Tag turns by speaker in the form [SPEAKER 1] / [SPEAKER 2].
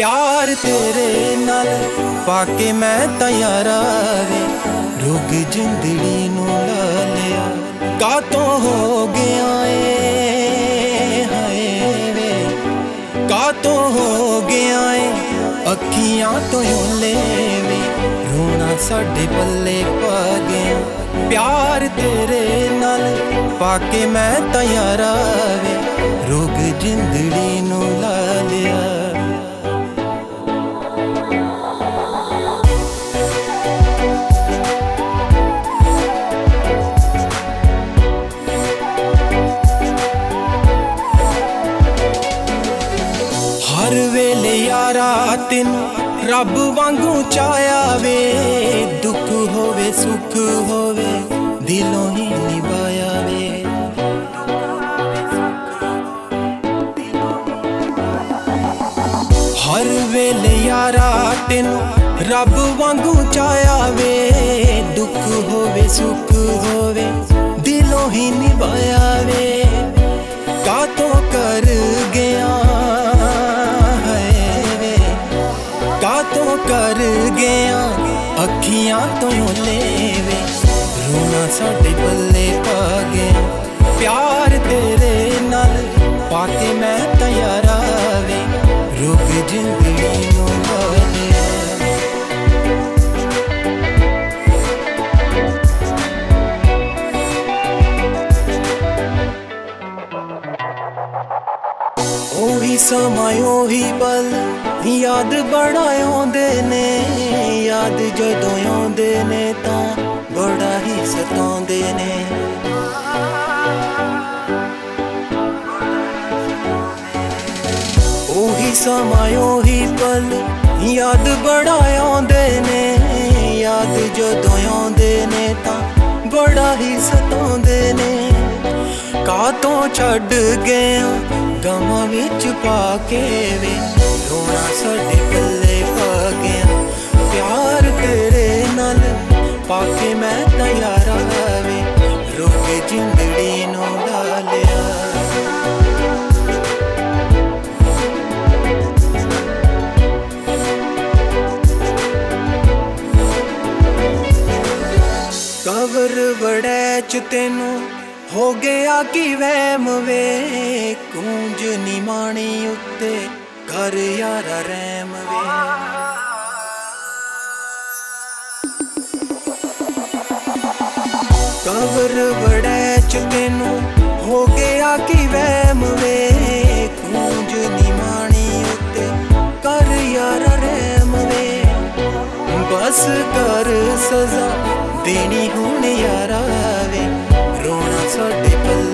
[SPEAKER 1] प्यार तेरे नाल पाके मैं तैयारा वे रुग जिंदड़ी नू ला लिया कातों हो गया हाय वे कातों हो गया अखियां तो ले वे रोना साडे पल्ले पा गया प्यार तेरे नाल पाके मैं तैयारा वे रुग जिंदड़ी नू ला लिया हर वेले यारा तेनू रब वांगू चाया वे दुख होवे सुख होवे दिलों ही निभाया वे हर वेले यारा तेनू रब वांगू चाया वे दुख होवे सुख होवे दिलों ही निभाया वे कातों कर गया कातों कर गया अखियां तो ले वे रोना साडे पल्ले पा गया प्यार तेरे नाल पाके मैं तैयारा वे रुक जिंदड़ी नू ला लिया ओही समय ओही पल याद बड़ा आउंदे ने याद जदों आउंदे ने तां बड़ा ही सताउंदे ने ओही समय ओही पल याद बड़ा आउंदे ने याद जदों आउंदे ने तां बड़ा ही सताउंदे ने कातों छड्ड गया गमां विच पाके वे रोना साडे पल्ले पा गया प्यार तेरे नाल पाके मैं तैयारा वे रुक जिंदड़ी नू ला लिया कवर बड़े च तेनू हो गया कि वहम वे कूंज नी माणी उत्ते घर यारा रैम वे कवर बड़े च तेनू हो गया कि वहम वे कूंज नी माणी उत्ते घर यारा रैम वे बस कर सजा देनी हुण यारा वे रोना साडे पल्ले